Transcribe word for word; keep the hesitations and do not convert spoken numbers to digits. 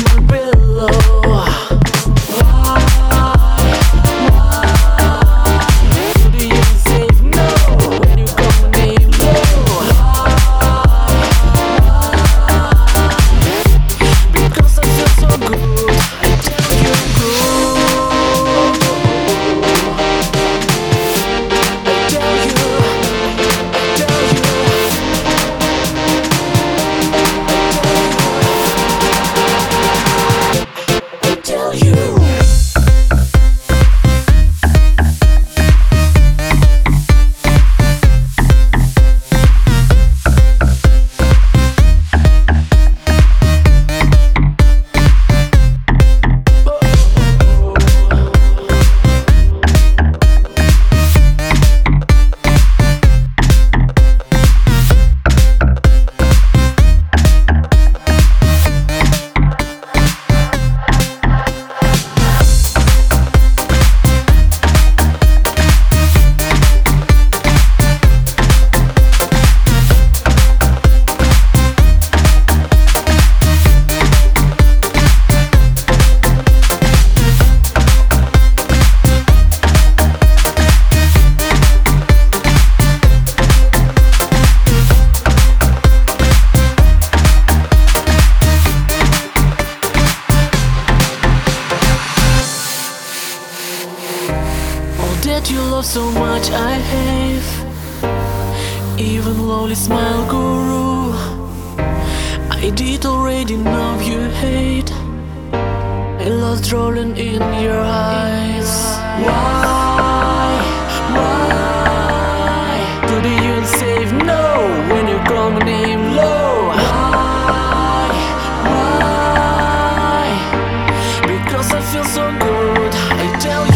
my pillow. Why, why do you say no when you call my name low? Because I feel so good, I tell you good. I tell you, I tell you, I tell you. That you love so much I have, even lonely smile guru, I did already know you hate. I lost rolling in your eyes. Why, why do you say no when you call my name low? Why, why? Because I feel so good, I tell you.